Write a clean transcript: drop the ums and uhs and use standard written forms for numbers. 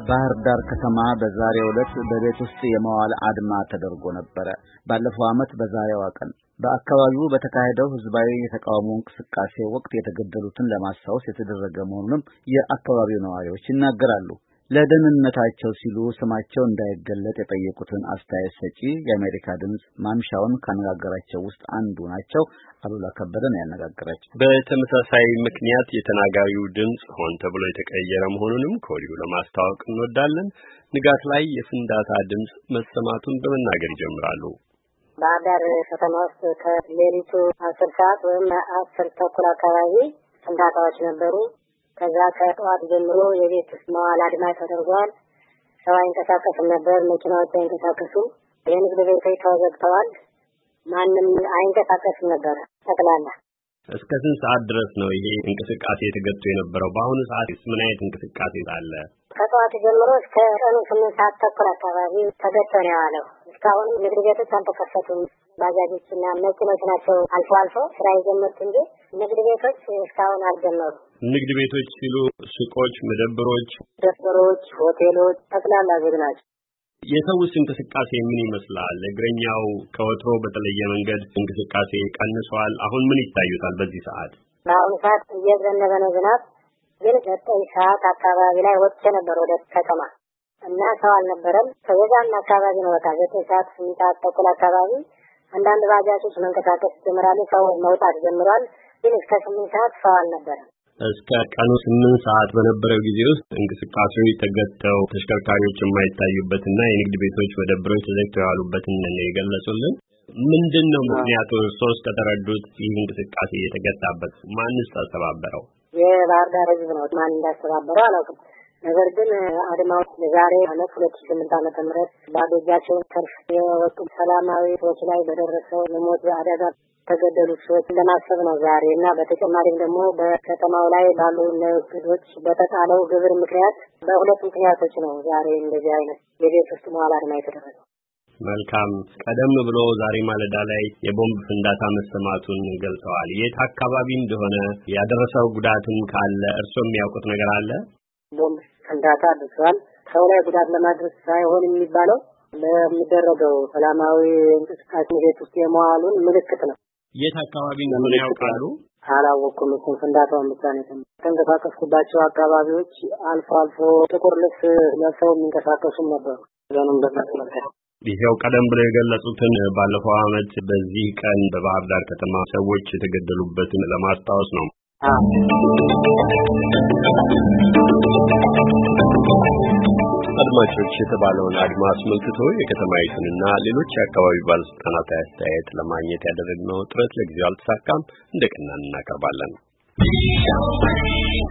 ባህር ዳር ከተማ በዛሬው ዕለት በቤት ውስጥ የመዋል አድማ ተደርጎ ነበር። ባለፈው ዓመት በዛሬው ቀን በአካባቢው በተካሄደው ህዝባዊ የተቃውሞ እንቅስቃሴ ወቅት የተገደሉትን ለማስታወስ የተደረገ መሆኑንም የአካባቢው ነዋሪዎች ይናገራሉ። ለደህንነታቸው ሲሉ ስማቸው እንዳይገለጥ የጠየቁትን አስተያየት ሰጪ የአሜሪካ ድምጽ ማምሻውን ካነጋገራቸው ውስጥ አንዱ ናቸው። አሉላ ከበደ ነው ያነጋገራቸው። በተመሳሳይ ምክንያት የተናጋሪው ድምጽ ሆን ተብሎ የተቀየረ መሆኑንም ከወዲሁ ለማስታወቅ እንወዳለን። ንጋት ላይ የፍንዳታ ድምጽ መሰማቱን በመናገር ይጀምራሉ። ባህር ዳር ከተማ ውስጥ ከሌሊቱ 10 ሰዓት ወይም 10 ተኩል አካባቢ ፍንዳታዎች ነበሩ። ከዛ ከጠዋት ጀምሮ የቤት ውስጥ መዋል አድማ ተደርጓል። ሰው አይንቀሳቀስም ነበር፣ መኪናዎች አይንቀሳቀሱም፣ የንግድ ቤቶች ተዘግተዋል። ማንም አይንቀሳቀስም ነበር ጠቅላላ። እስከ ስንት ሰዓት ድረስ ነው ይሄ እንቅስቃሴ የተገቶ የነበረው? በአሁኑ ሰዓት ምን አይነት እንቅስቃሴ አለ? ከጠዋት ጀምሮ እስከ ቀኑ 8 ሰዓት ተኩል አካባቢ ተገቶ ነው ያለው። እስካሁን ንግድ ቤቶች አልተከፈቱም። ባጃጆችና መኪኖች ናቸው አልፎ አልፎ ስራ የጀመሩት እንጂ ንግድ ቤቶች እስካሁን አልጀመሩም። ንግድ ቤቶች ሲሉ ሱቆች፣ መደብሮች፣ ሆቴሎች ጠቅላላ ዝግ ናቸው። የሰውስ እንቅስቃሴ ምን ይመስላል? እግረኛው ከወትሮ በተለየ መንገድ እንቅስቃሴ ቀንሷል። አሁን ምን ይታዩታል በዚህ ሰዓት? በአሁኑ ሰዓት እየዘነበ ነው ዝናብ። ግን 9 ሰዓት አካባቢ ላይ ወጥቼ ነበር ወደ ከተማ እና ሰው አልነበረም። ከወዛና አካባቢ ነው ወጣ 9 ሰዓት 8 ሰዓት ተኩል አካባቢ አንዳንድ ባጃጆች መንቀሳቀስ ጀምራሉ። ሰው መውጣት ጀምሯል። ግን እስከ 8 ሰዓት ሰው አልነበረም። እስከ ቀኑ 8 ሰዓት በነበረው ጊዜ ውስጥ እንቅስቃሴዎች ተገተው ተሽከርካሪዎች የማይታዩበትና የንግድ ቤቶች መደብሮች ተዘግተው ያሉበትን ነው የገለጹልን። ምንድነው ምክንያቱ? ሶስት ከተረዱት ይህ እንቅስቃሴ የተገታበት ማንስ አስተባበረው? የባህር ዳር ህዝብ ነው። ማን እንዳስተባበረው አላውቅም። ነገር ግን አድማው ዛሬ አመት 2008 ዓመተ ምህረት ባዶጃቸውን ሰልፍ የወጡ ሰላማዊ ሰዎች ላይ በደረሰው የሞት አደጋ ተገደሉ ሰዎች ለማሰብ ነው ዛሬ። እና በተጨማሪም ደግሞ በከተማው ላይ ባሉ ንግዶች በተጣለው ግብር ምክንያት በሁለት ምክንያቶች ነው ዛሬ እንደዚህ አይነት የቤት ውስጥ መዋል አድማ የተደረገው። መልካም። ቀደም ብሎ ዛሬ ማለዳ ላይ የቦምብ ፍንዳታ መሰማቱን ገልጸዋል። የት አካባቢ እንደሆነ ያደረሰው ጉዳትም ካለ እርስዎ የሚያውቁት ነገር አለ? ቦምብ ፍንዳታ ደርሷል። ሰው ላይ ጉዳት ለማድረስ ሳይሆን የሚባለው ለሚደረገው ሰላማዊ እንቅስቃሴ ቤት ውስጥ የመዋሉን ምልክት ነው። የት አካባቢ እንደሆነ ያውቃሉ? አላወኩም። እሱ ፍንዳታውን ብቻ ነው የተንቀሳቀስኩባቸው አካባቢዎች አልፎ አልፎ ጥቁር ልብስ ለብሰው የሚንቀሳቀሱም ነበሩ። ዘኑም በተመለከተ ይሄው ቀደም ብለው የገለጹትን ባለፈው ዓመት በዚህ ቀን በባህር ዳር ከተማ ሰዎች የተገደሉበትን ለማስታወስ ነው። አድማጮች፣ የተባለውን አድማ አስመልክቶ የከተማይቱንና ሌሎች የአካባቢ ባለስልጣናት አስተያየት ለማግኘት ያደረግነው ጥረት ለጊዜው አልተሳካም። እንደቀናን እናቀርባለን።